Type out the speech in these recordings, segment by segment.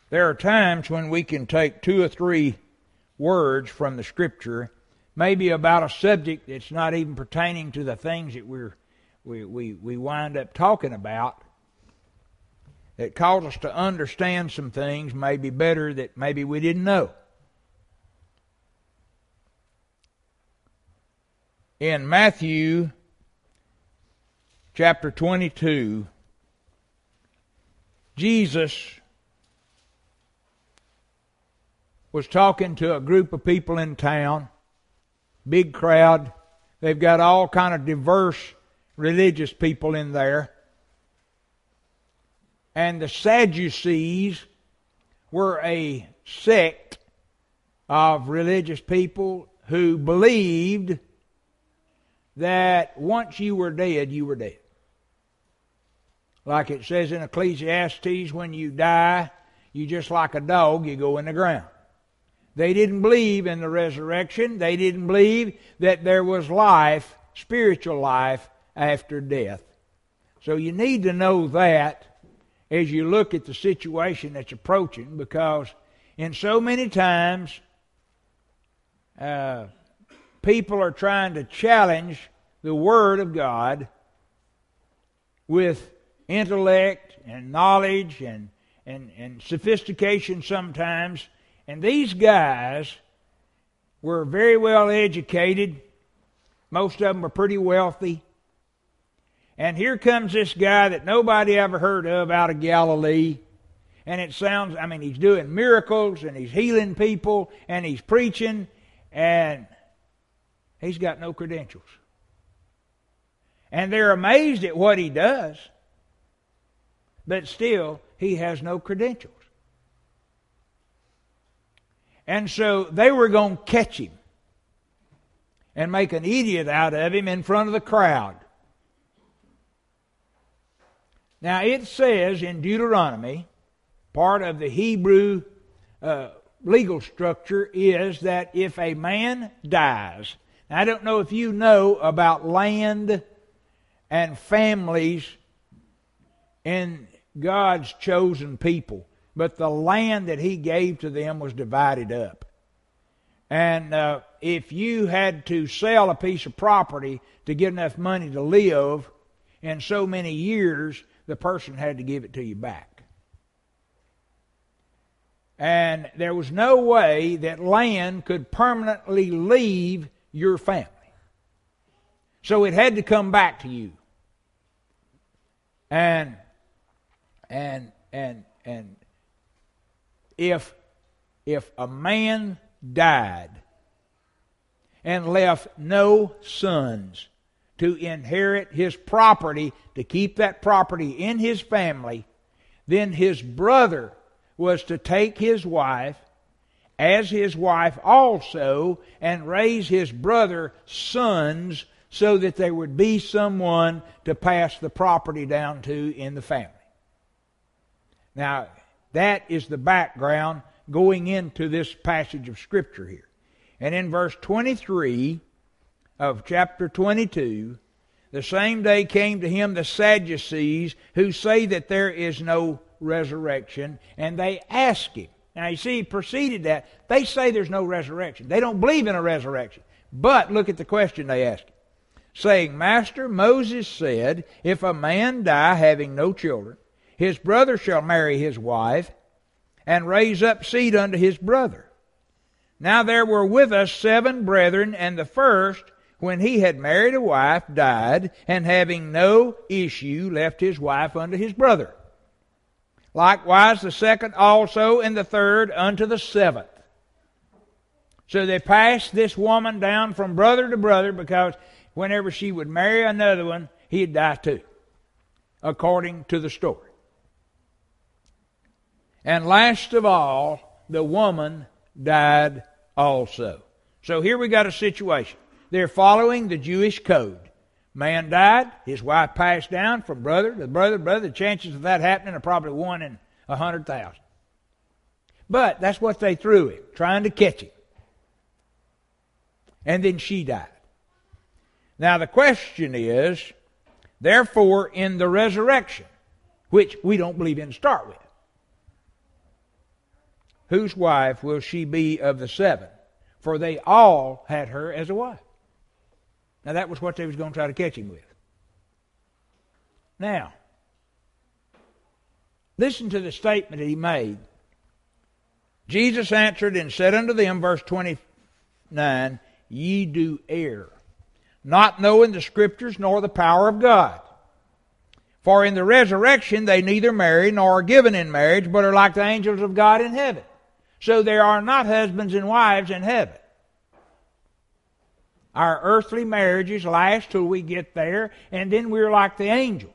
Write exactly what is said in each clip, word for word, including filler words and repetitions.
There are times when we can take two or three words from the Scripture, maybe about a subject that's not even pertaining to the things that we're, we, we, we wind up talking about, that cause us to understand some things maybe better that maybe we didn't know. In Matthew chapter twenty-two, Jesus was talking to a group of people in town, big crowd. They've got all kind of diverse religious people in there. And the Sadducees were a sect of religious people who believed that once you were dead, you were dead. Like it says in Ecclesiastes, when you die, you just like a dog, you go in the ground. They didn't believe in the resurrection. They didn't believe that there was life, spiritual life, after death. So you need to know that as you look at the situation that's approaching, because in so many times uh, people are trying to challenge the Word of God with intellect and knowledge and, and, and sophistication sometimes. And these guys were very well educated. Most of them were pretty wealthy. And here comes this guy that nobody ever heard of out of Galilee. And it sounds, I mean, he's doing miracles and he's healing people and he's preaching, and he's got no credentials. And they're amazed at what he does, but still, he has no credentials. And so they were going to catch him and make an idiot out of him in front of the crowd. Now it says in Deuteronomy, part of the Hebrew uh, legal structure is that if a man dies, now I don't know if you know about land and families in God's chosen people, but the land that He gave to them was divided up. And uh, if you had to sell a piece of property to get enough money to live, in so many years, the person had to give it to you back. And there was no way that land could permanently leave your family. So it had to come back to you. And and and and if if a man died and left no sons to inherit his property, to keep that property in his family, then his brother was to take his wife as his wife also and raise his brother's sons so that there would be someone to pass the property down to in the family. Now, that is the background going into this passage of Scripture here. And in verse twenty-three of chapter twenty-two, the same day came to him the Sadducees, who say that there is no resurrection, and they ask him. Now you see, he preceded that. They say there's no resurrection. They don't believe in a resurrection. But look at the question they ask him, saying, Master, Moses said, if a man die having no children, his brother shall marry his wife, and raise up seed unto his brother. Now there were with us seven brethren, and the first, when he had married a wife, died, and having no issue, left his wife unto his brother. Likewise the second also, and the third unto the seventh. So they passed this woman down from brother to brother, because whenever she would marry another one, he'd die too, according to the story. And last of all, the woman died also. So here we got a situation. They're following the Jewish code. Man died, his wife passed down from brother to brother to brother. The chances of that happening are probably one in a hundred thousand. But that's what they threw him, trying to catch him. And then she died. Now the question is, therefore, in the resurrection, which we don't believe in to start with, whose wife will she be of the seven? For they all had her as a wife. Now that was what they was going to try to catch him with. Now, listen to the statement that he made. Jesus answered and said unto them, verse twenty-nine, Ye do err, not knowing the Scriptures nor the power of God. For in the resurrection they neither marry nor are given in marriage, but are like the angels of God in heaven. So there are not husbands and wives in heaven. Our earthly marriages last till we get there, and then we're like the angels.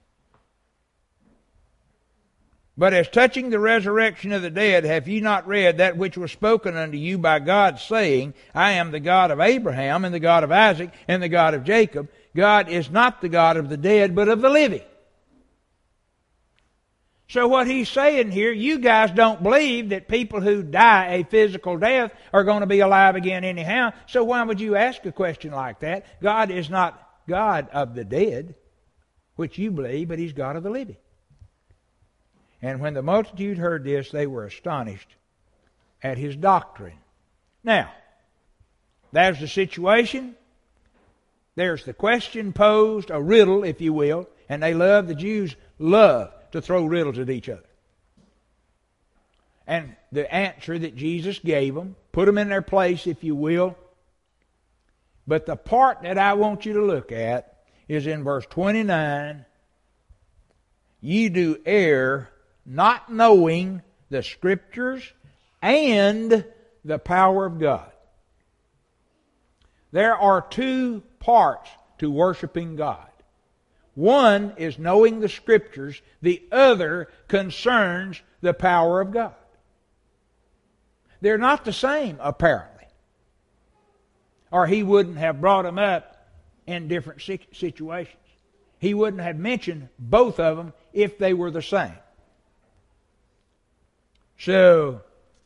But as touching the resurrection of the dead, have ye not read that which was spoken unto you by God, saying, I am the God of Abraham, and the God of Isaac, and the God of Jacob. God is not the God of the dead, but of the living. So what he's saying here, you guys don't believe that people who die a physical death are going to be alive again anyhow. So why would you ask a question like that? God is not God of the dead, which you believe, but He's God of the living. And when the multitude heard this, they were astonished at His doctrine. Now, there's the situation. There's the question posed, a riddle, if you will. And they love, the Jews love to throw riddles at each other. And the answer that Jesus gave them, put them in their place, if you will. But the part that I want you to look at is in verse twenty-nine. Ye do err, not knowing the Scriptures and the power of God. There are two parts to worshiping God. One is knowing the Scriptures. The other concerns the power of God. They're not the same, apparently. Or He wouldn't have brought them up in different situations. He wouldn't have mentioned both of them if they were the same. So,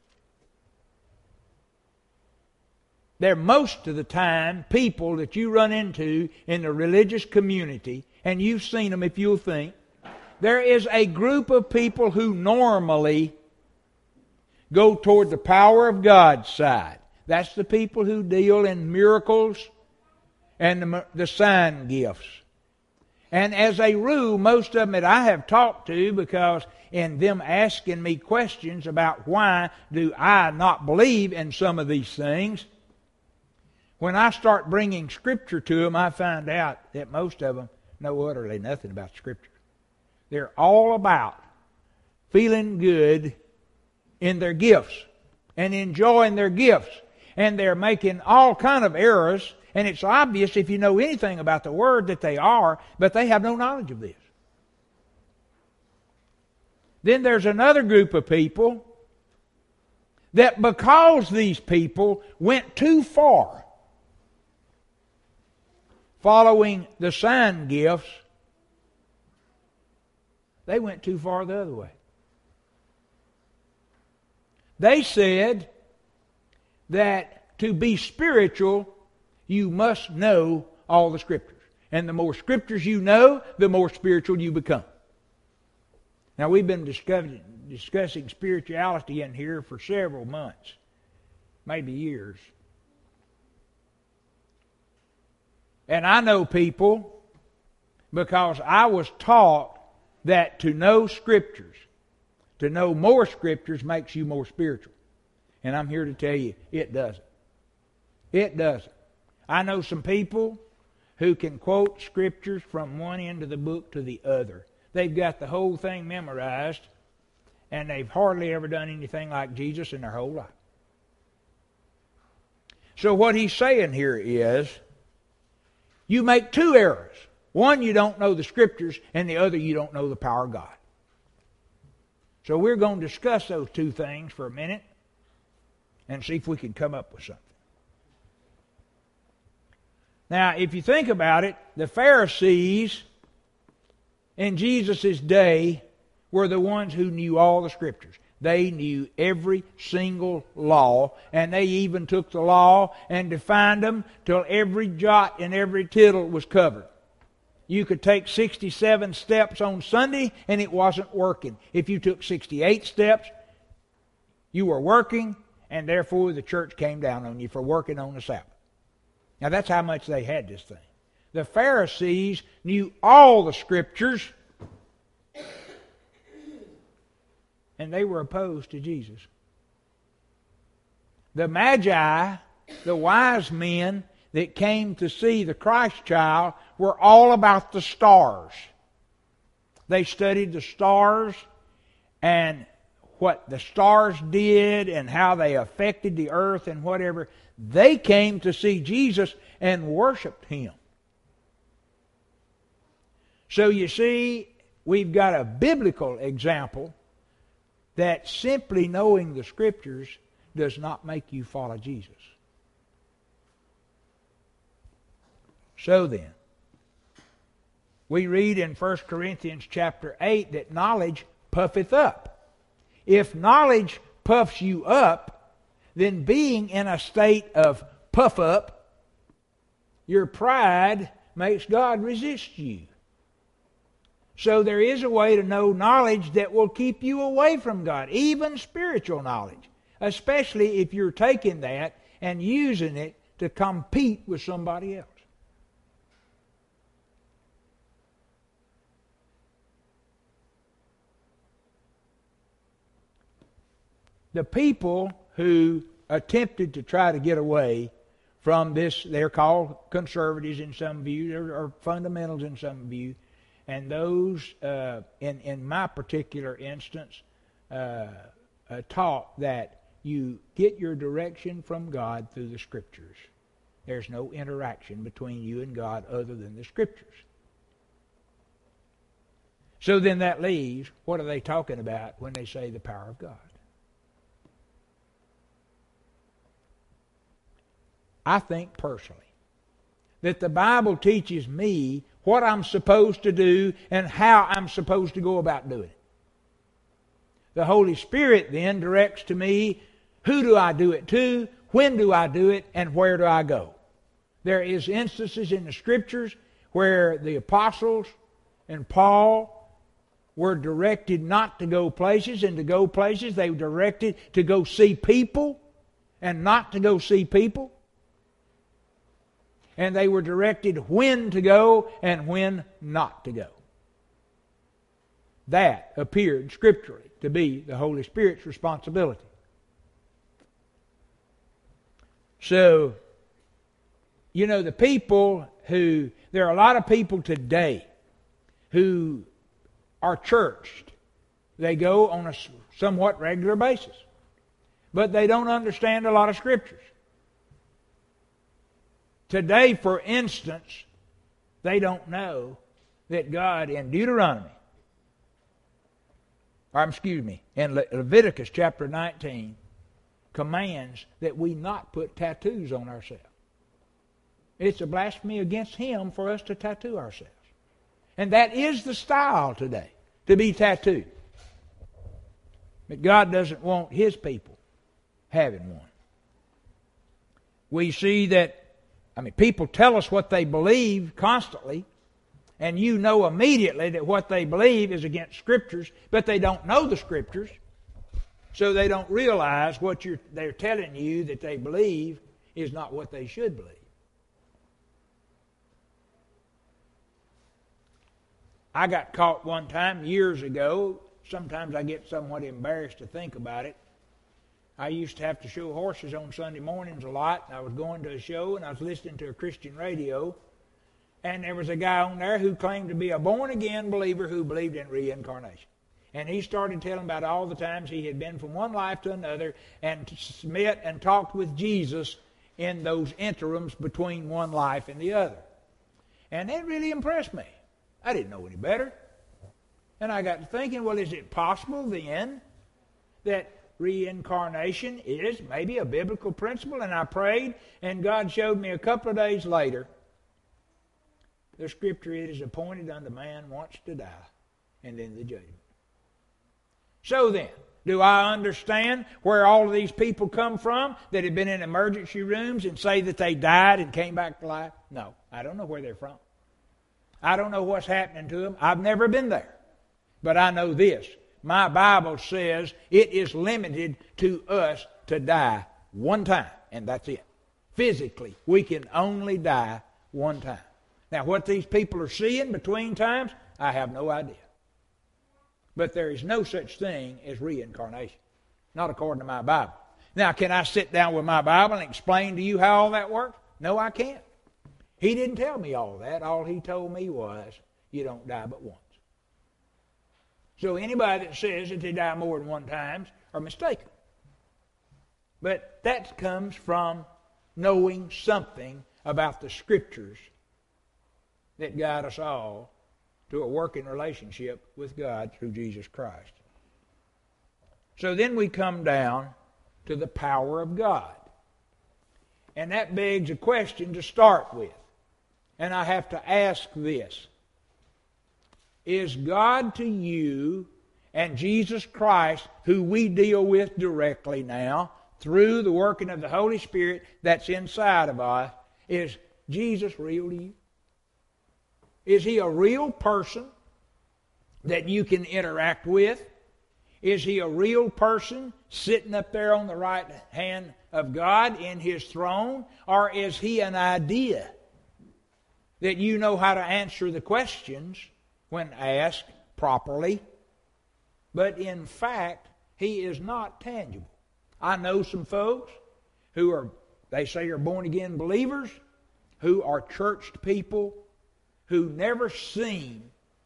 they're most of the time people that you run into in the religious community, and you've seen them if you'll think. There is a group of people who normally go toward the power of God's side. That's the people who deal in miracles and the, the sign gifts. And as a rule, most of them that I have talked to, because in them asking me questions about why do I not believe in some of these things, when I start bringing Scripture to them, I find out that most of them know utterly nothing about Scripture. They're all about feeling good in their gifts and enjoying their gifts. And they're making all kind of errors. And it's obvious if you know anything about the Word that they are, but they have no knowledge of this. Then there's another group of people that because these people went too far following the sign gifts, they went too far the other way. They said that to be spiritual, you must know all the Scriptures. And the more Scriptures you know, the more spiritual you become. Now, we've been discussing, discussing spirituality in here for several months, maybe years. And I know people because I was taught that to know Scriptures, to know more Scriptures makes you more spiritual. And I'm here to tell you, it doesn't. It doesn't. I know some people who can quote Scriptures from one end of the book to the other. They've got the whole thing memorized, and they've hardly ever done anything like Jesus in their whole life. So what he's saying here is, you make two errors. One, you don't know the Scriptures, and the other, you don't know the power of God. So we're going to discuss those two things for a minute and see if we can come up with something. Now, if you think about it, the Pharisees in Jesus' day were the ones who knew all the Scriptures. They knew every single law, and they even took the law and defined them till every jot and every tittle was covered. You could take sixty-seven steps on Sunday, and it wasn't working. If you took sixty-eight steps, You were working, and therefore the church came down on you for working on the Sabbath. Now that's how much they had this thing. The Pharisees knew all the Scriptures, and they were opposed to Jesus. The Magi, the wise men that came to see the Christ child, were all about the stars. They studied the stars and what the stars did and how they affected the earth and whatever. They came to see Jesus and worshiped Him. So you see, we've got a biblical example that simply knowing the Scriptures does not make you follow Jesus. So then, we read in First Corinthians chapter eight that knowledge puffeth up. If knowledge puffs you up, then being in a state of puff up, your pride makes God resist you. So there is a way to know knowledge that will keep you away from God, even spiritual knowledge, especially if you're taking that and using it to compete with somebody else. The people who attempted to try to get away from this, they're called conservatives in some views, or, or fundamentals in some view, and those, uh, in, in my particular instance, uh, uh, taught that you get your direction from God through the Scriptures. There's no interaction between you and God other than the Scriptures. So then that leaves, what are they talking about when they say the power of God? I think personally that the Bible teaches me what I'm supposed to do and how I'm supposed to go about doing it. The Holy Spirit then directs to me, who do I do it to, when do I do it, and where do I go. There is instances in the Scriptures where the apostles and Paul were directed not to go places, and to go places they were directed to go see people and not to go see people. And they were directed when to go and when not to go. That appeared scripturally to be the Holy Spirit's responsibility. So, you know, the people who, there are a lot of people today who are churched. They go on a somewhat regular basis. But they don't understand a lot of Scriptures. Today, for instance, they don't know that God in Deuteronomy, or excuse me, in Le- Leviticus chapter nineteen, commands that we not put tattoos on ourselves. It's a blasphemy against Him for us to tattoo ourselves. And that is the style today, to be tattooed. But God doesn't want His people having one. We see that, I mean, people tell us what they believe constantly, and you know immediately that what they believe is against Scriptures, but they don't know the Scriptures, so they don't realize what you're, they're telling you that they believe is not what they should believe. I got caught one time years ago. Sometimes I get somewhat embarrassed to think about it. I used to have to show horses on Sunday mornings a lot. I was going to a show and I was listening to a Christian radio. And there was a guy on there who claimed to be a born-again believer who believed in reincarnation. And he started telling about all the times he had been from one life to another and met and talked with Jesus in those interims between one life and the other. And it really impressed me. I didn't know any better. And I got to thinking, well, is it possible then that reincarnation is maybe a biblical principle? And I prayed, and God showed me a couple of days later, the Scripture, it is appointed unto man once to die, and then the judgment. So then, do I understand where all of these people come from that have been in emergency rooms and say that they died and came back to life? No, I don't know where they're from. I don't know what's happening to them. I've never been there. But I know this. my Bible says it is limited to us to die one time, and that's it. Physically, we can only die one time. Now, what these people are seeing between times, I have no idea. But there is no such thing as reincarnation, not according to my Bible. Now, can I sit down with my Bible and explain to you how all that works? No, I can't. He didn't tell me all that. All he told me was, you don't die but once. So anybody that says that they die more than one time are mistaken. But that comes from knowing something about the Scriptures that guide us all to a working relationship with God through Jesus Christ. So then we come down to the power of God. And that begs a question to start with. And I have to ask this. Is God to you and Jesus Christ, who we deal with directly now, through the working of the Holy Spirit that's inside of us, is Jesus real to you? Is He a real person that you can interact with? Is He a real person sitting up there on the right hand of God in His throne? Or is He an idea that you know how to answer the questions when asked properly? But in fact, He is not tangible. I know some folks who are, they say are born-again believers, who are churched people, who never seem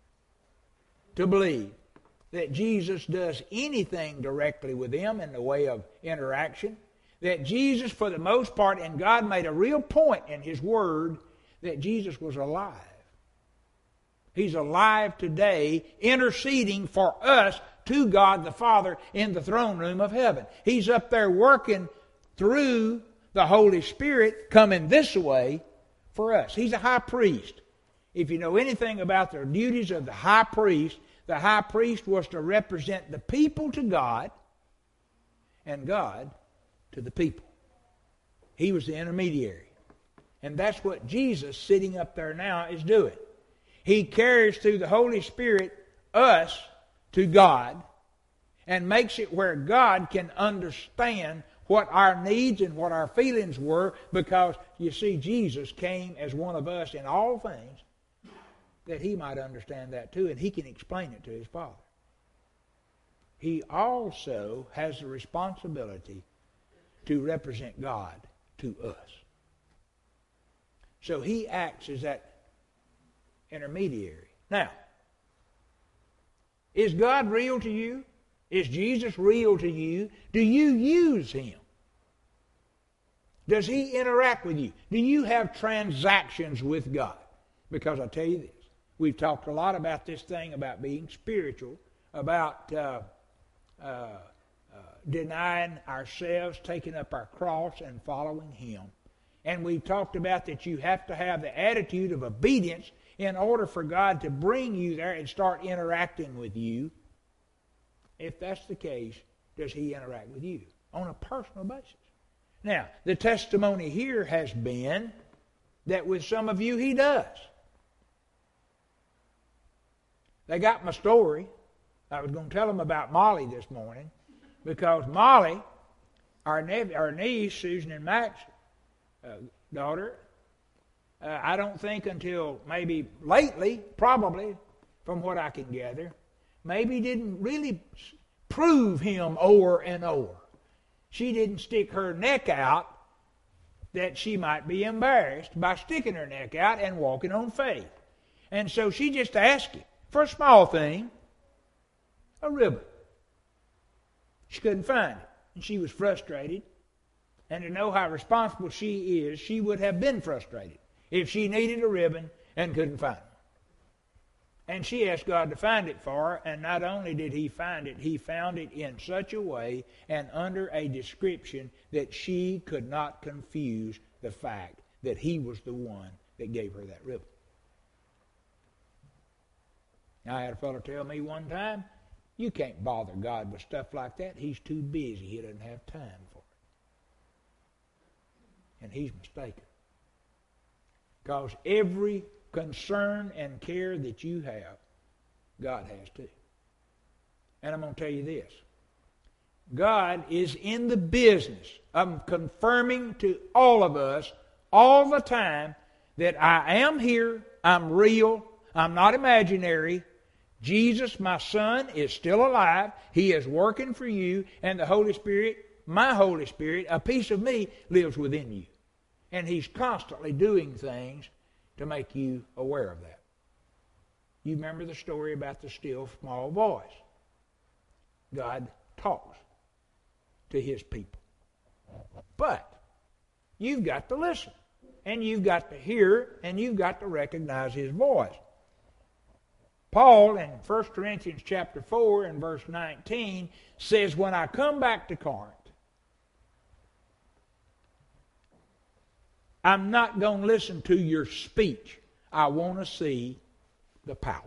to believe that Jesus does anything directly with them in the way of interaction, that Jesus, for the most part, and God made a real point in His Word, that Jesus was alive. He's alive today, interceding for us to God the Father in the throne room of heaven. He's up there working through the Holy Spirit, coming this way for us. He's a high priest. If you know anything about the duties of the high priest, the high priest was to represent the people to God and God to the people. He was the intermediary. And that's what Jesus, sitting up there now, is doing. He carries through the Holy Spirit us to God and makes it where God can understand what our needs and what our feelings were, because, you see, Jesus came as one of us in all things, that He might understand that too, and He can explain it to His Father. He also has the responsibility to represent God to us. So He acts as that intermediary. Now, is God real to you? Is Jesus real to you? Do you use Him? Does He interact with you? Do you have transactions with God? Because I tell you this, we've talked a lot about this thing about being spiritual, about uh, uh, uh, denying ourselves, taking up our cross, and following Him. And we've talked about that you have to have the attitude of obedience in order for God to bring you there and start interacting with you. If that's the case, does He interact with you on a personal basis? Now, the testimony here has been that with some of you He does. They got my story. I was going to tell them about Molly this morning, because Molly, our, nephew, our niece, Susan and Mac's uh, daughter, uh, I don't think until maybe lately, probably, from what I can gather, maybe didn't really prove Him over and over. She didn't stick her neck out that she might be embarrassed by sticking her neck out and walking on faith. And so she just asked Him for a small thing, a ribbon. She couldn't find it, and she was frustrated. And to know how responsible she is, she would have been frustrated if she needed a ribbon and couldn't find it. And she asked God to find it for her, and not only did He find it, He found it in such a way and under a description that she could not confuse the fact that He was the one that gave her that ribbon. I had a fellow tell me one time, you can't bother God with stuff like that. He's too busy. He doesn't have time for it. And he's mistaken. Because every concern and care that you have, God has too. And I'm going to tell you this. God is in the business of confirming to all of us all the time that I am here, I'm real, I'm not imaginary. Jesus, my Son, is still alive. He is working for you, and the Holy Spirit, my Holy Spirit, a piece of me, lives within you. And He's constantly doing things to make you aware of that. You remember the story about the still small voice. God talks to His people. But you've got to listen, and you've got to hear, and you've got to recognize His voice. Paul in First Corinthians chapter four and verse nineteen says, when I come back to Corinth, I'm not going to listen to your speech. I want to see the power.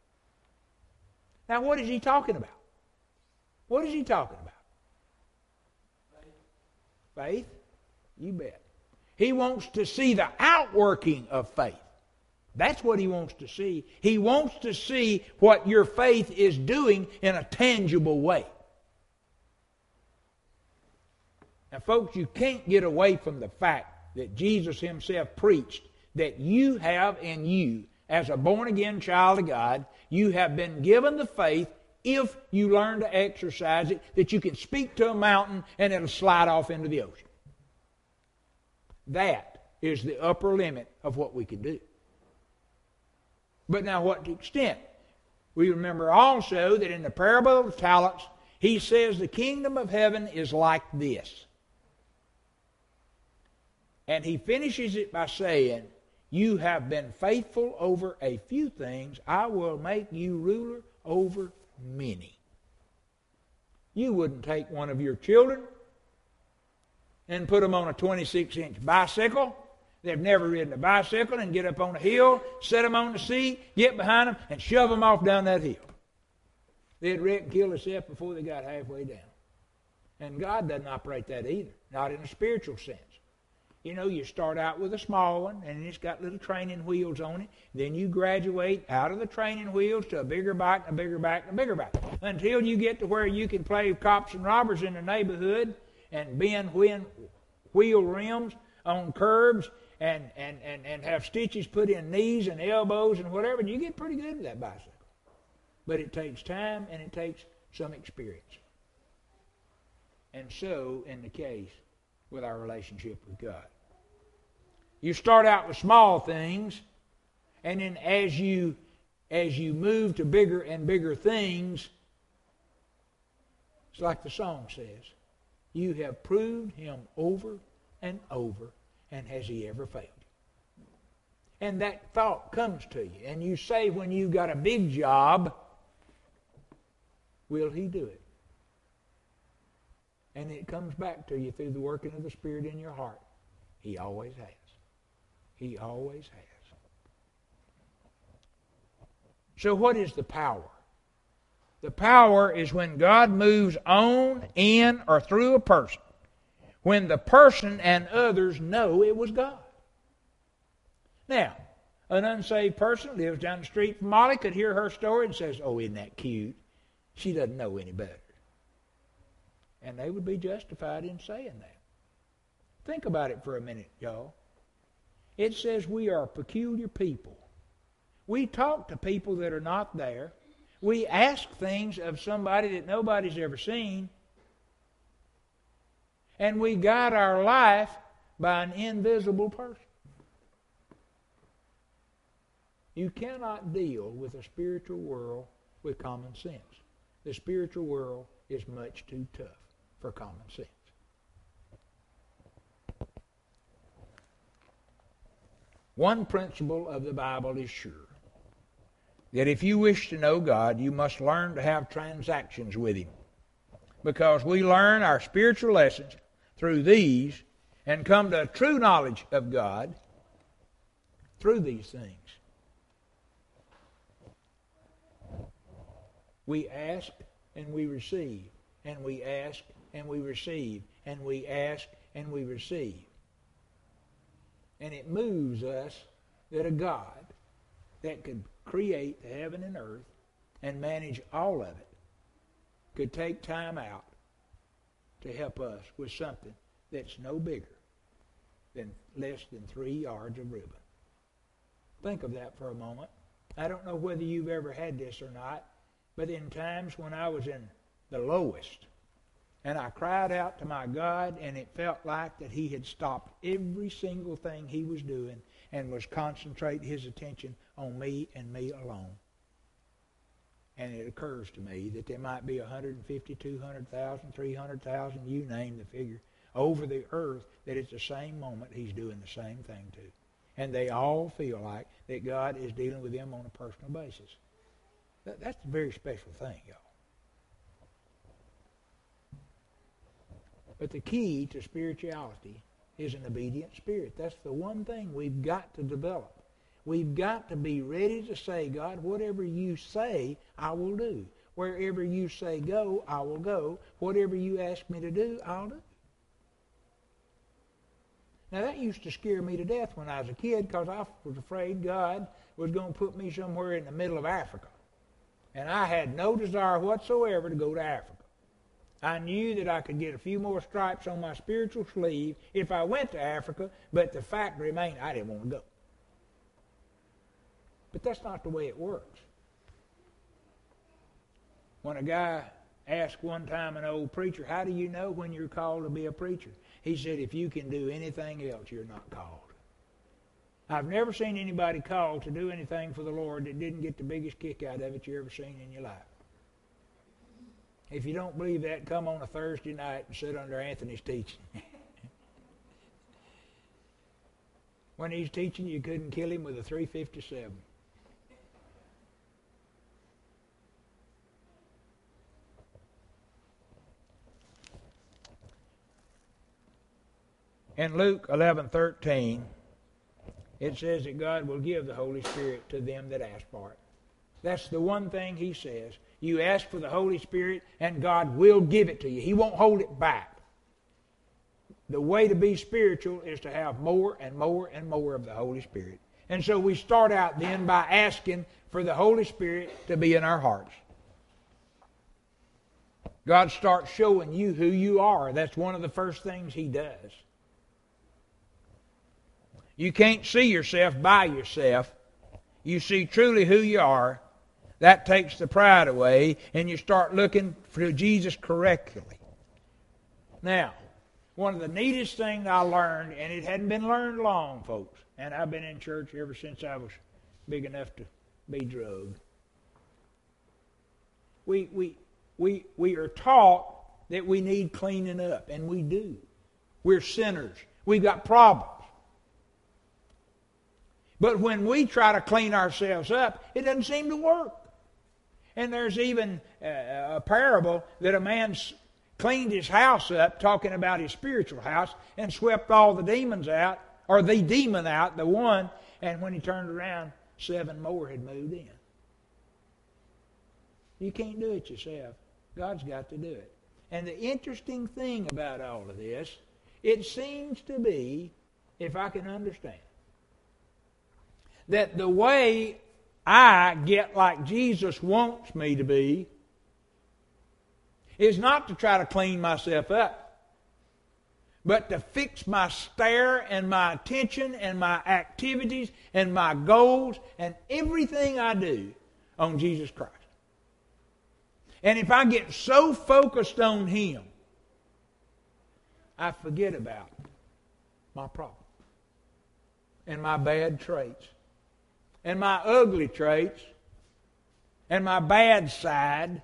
Now, what is he talking about? What is he talking about? Faith. Faith? You bet. He wants to see the outworking of faith. That's what he wants to see. He wants to see what your faith is doing in a tangible way. Now, folks, you can't get away from the fact that Jesus Himself preached that you have in you, as a born-again child of God, you have been given the faith, if you learn to exercise it, that you can speak to a mountain and it'll slide off into the ocean. That is the upper limit of what we can do. But now, what to extent? We remember also that in the parable of the talents, He says the kingdom of heaven is like this. And He finishes it by saying, you have been faithful over a few things, I will make you ruler over many. You wouldn't take one of your children and put them on a twenty-six inch bicycle. They've never ridden a bicycle, and get up on a hill, set them on the seat, get behind them, and shove them off down that hill. They'd wreck and kill themselves before they got halfway down. And God doesn't operate that either, not in a spiritual sense. You know, you start out with a small one, and it's got little training wheels on it. Then you graduate out of the training wheels to a bigger bike, and a bigger bike, and a bigger bike, until you get to where you can play cops and robbers in the neighborhood and bend wheel rims on curbs and, and, and, and have stitches put in knees and elbows and whatever, and you get pretty good with that bicycle. But it takes time, and it takes some experience. And so, in the case with our relationship with God. You start out with small things, and then as you as you move to bigger and bigger things, it's like the song says, you have proved Him over and over, and has He ever failed you? And that thought comes to you, and you say when you've got a big job, will He do it? And it comes back to you through the working of the Spirit in your heart. He always has. He always has. So what is the power? The power is when God moves on, in, or through a person, when the person and others know it was God. Now, an unsaved person lives down the street from Molly, could hear her story and says, oh, isn't that cute? She doesn't know any better. And they would be justified in saying that. Think about it for a minute, y'all. It says we are a peculiar people. We talk to people that are not there. We ask things of somebody that nobody's ever seen. And we guide our life by an invisible person. You cannot deal with a spiritual world with common sense. The spiritual world is much too tough for common sense. One principle of the Bible is sure, that if you wish to know God, you must learn to have transactions with Him. Because we learn our spiritual lessons through these and come to a true knowledge of God through these things. We ask and we receive, and we ask and we receive, and we ask and we receive. And it moves us that a God that could create the heaven and earth and manage all of it could take time out to help us with something that's no bigger than less than three yards of ribbon. Think of that for a moment. I don't know whether you've ever had this or not, but in times when I was in the lowest, and I cried out to my God, and it felt like that He had stopped every single thing He was doing and was concentrating His attention on me and me alone. And it occurs to me that there might be one hundred fifty, two hundred thousand, three hundred thousand, you name the figure, over the earth that at the same moment He's doing the same thing to. And they all feel like that God is dealing with them on a personal basis. That, that's a very special thing, y'all. But the key to spirituality is an obedient spirit. That's the one thing we've got to develop. We've got to be ready to say, God, whatever you say, I will do. Wherever you say go, I will go. Whatever you ask me to do, I'll do. Now, that used to scare me to death when I was a kid because I was afraid God was going to put me somewhere in the middle of Africa. And I had no desire whatsoever to go to Africa. I knew that I could get a few more stripes on my spiritual sleeve if I went to Africa, but the fact remained I didn't want to go. But that's not the way it works. When a guy asked one time an old preacher, how do you know when you're called to be a preacher? He said, if you can do anything else, you're not called. I've never seen anybody called to do anything for the Lord that didn't get the biggest kick out of it you ever seen in your life. If you don't believe that, come on a Thursday night and sit under Anthony's teaching. When he's teaching, you couldn't kill him with a three fifty-seven. In Luke eleven thirteen, it says that God will give the Holy Spirit to them that ask for it. That's the one thing He says. You ask for the Holy Spirit, and God will give it to you. He won't hold it back. The way to be spiritual is to have more and more and more of the Holy Spirit. And so we start out then by asking for the Holy Spirit to be in our hearts. God starts showing you who you are. That's one of the first things He does. You can't see yourself by yourself. You see truly who you are. That takes the pride away, and you start looking for Jesus correctly. Now, one of the neatest things I learned, and it hadn't been learned long, folks, and I've been in church ever since I was big enough to be drugged. We, we, we, we are taught that we need cleaning up, and we do. We're sinners. We've got problems. But when we try to clean ourselves up, it doesn't seem to work. And there's even a, a parable that a man cleaned his house up, talking about his spiritual house, and swept all the demons out, or the demon out, the one, and when he turned around, seven more had moved in. You can't do it yourself. God's got to do it. And the interesting thing about all of this, it seems to be, if I can understand, that the way I get like Jesus wants me to be is not to try to clean myself up, but to fix my stare and my attention and my activities and my goals and everything I do on Jesus Christ. And if I get so focused on Him, I forget about my problem and my bad traits and my ugly traits and my bad side.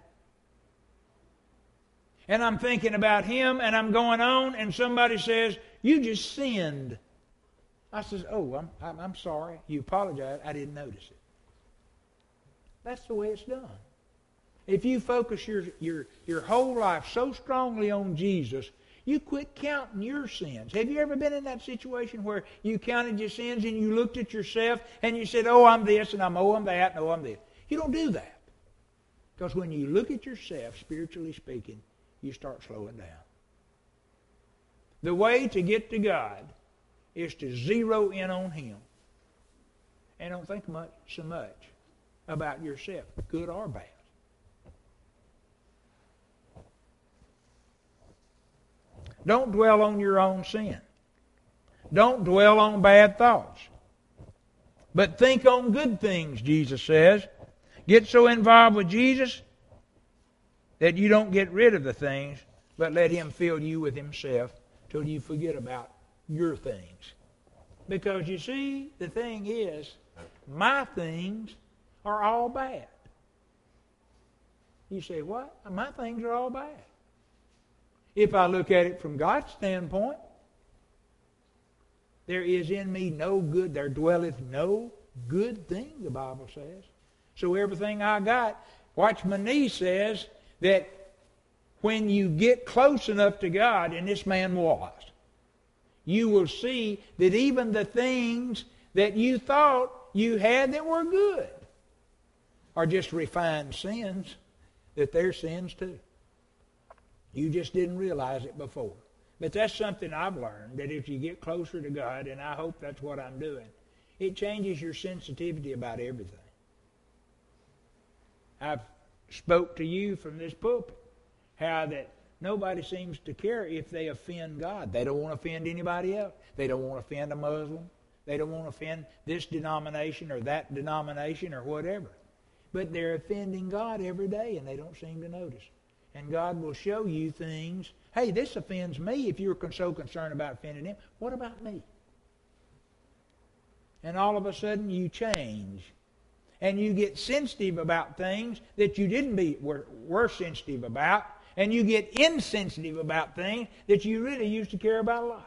And I'm thinking about Him, and I'm going on, and somebody says, you just sinned. I says, oh, I'm, I'm, I'm sorry. You apologize. I didn't notice it. That's the way it's done. If you focus your, your, your whole life so strongly on Jesus, you quit counting your sins. Have you ever been in that situation where you counted your sins and you looked at yourself and you said, oh, I'm this and I'm oh, I'm that and oh, I'm this. You don't do that. Because when you look at yourself, spiritually speaking, you start slowing down. The way to get to God is to zero in on Him. And don't think much so much about yourself, good or bad. Don't dwell on your own sin. Don't dwell on bad thoughts. But think on good things, Jesus says. Get so involved with Jesus that you don't get rid of the things, but let Him fill you with Himself till you forget about your things. Because you see, the thing is, my things are all bad. You say, what? My things are all bad. If I look at it from God's standpoint, there is in me no good, there dwelleth no good thing, the Bible says. So everything I got, Watchman Nee says that when you get close enough to God, and this man was, you will see that even the things that you thought you had that were good are just refined sins, that they're sins too. You just didn't realize it before. But that's something I've learned, that if you get closer to God, and I hope that's what I'm doing, it changes your sensitivity about everything. I've spoke to you from this pulpit how that nobody seems to care if they offend God. They don't want to offend anybody else. They don't want to offend a Muslim. They don't want to offend this denomination or that denomination or whatever. But they're offending God every day, and they don't seem to notice. And God will show you things. Hey, this offends me if you're so concerned about offending Him. What about me? And all of a sudden you change. And you get sensitive about things that you didn't be were, were sensitive about. And you get insensitive about things that you really used to care about a lot.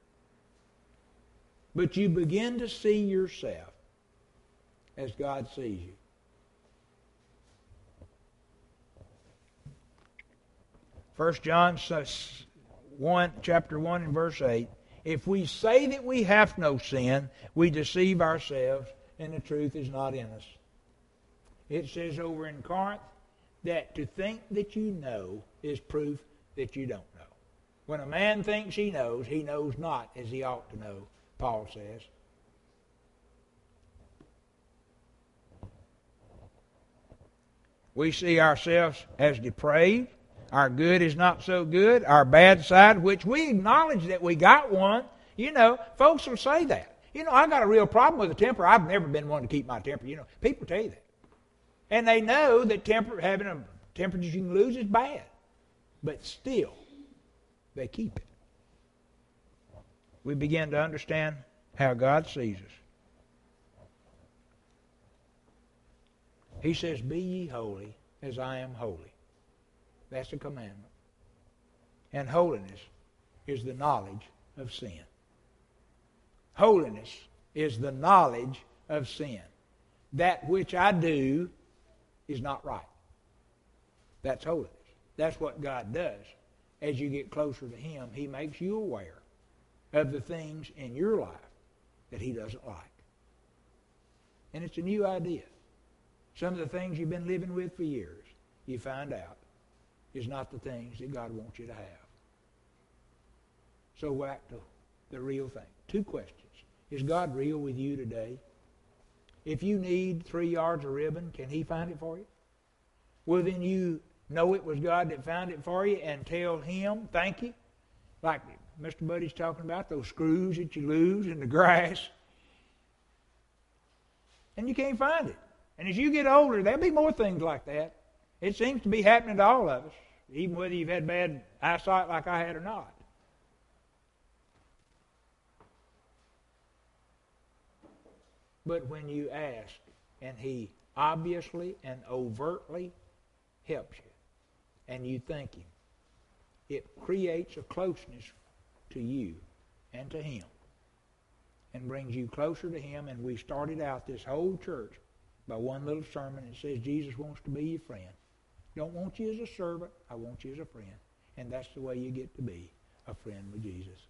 But you begin to see yourself as God sees you. First John one, chapter one and verse eight. If we say that we have no sin, we deceive ourselves, and the truth is not in us. It says over in Corinth that to think that you know is proof that you don't know. When a man thinks he knows, he knows not as he ought to know, Paul says. We see ourselves as depraved. Our good is not so good. Our bad side, which we acknowledge that we got one. You know, folks will say that. You know, I got a real problem with a temper. I've never been one to keep my temper. You know, people tell you that. And they know that temper, having a temper that you can lose is bad. But still, they keep it. We begin to understand how God sees us. He says, be ye holy as I am holy. That's a commandment. And holiness is the knowledge of sin. Holiness is the knowledge of sin. That which I do is not right. That's holiness. That's what God does. As you get closer to Him, He makes you aware of the things in your life that He doesn't like. And it's a new idea. Some of the things you've been living with for years, you find out, is not the things that God wants you to have. So back to the real thing. Two questions. Is God real with you today? If you need three yards of ribbon, can He find it for you? Well, then you know it was God that found it for you and tell Him, thank you. Like Mister Buddy's talking about, those screws that you lose in the grass. And you can't find it. And as you get older, there'll be more things like that. It seems to be happening to all of us, even whether you've had bad eyesight like I had or not. But when you ask, and He obviously and overtly helps you, and you thank Him, it creates a closeness to you and to Him and brings you closer to Him. And we started out this whole church by one little sermon that says Jesus wants to be your friend. Don't want you as a servant. I want you as a friend. And that's the way you get to be a friend with Jesus.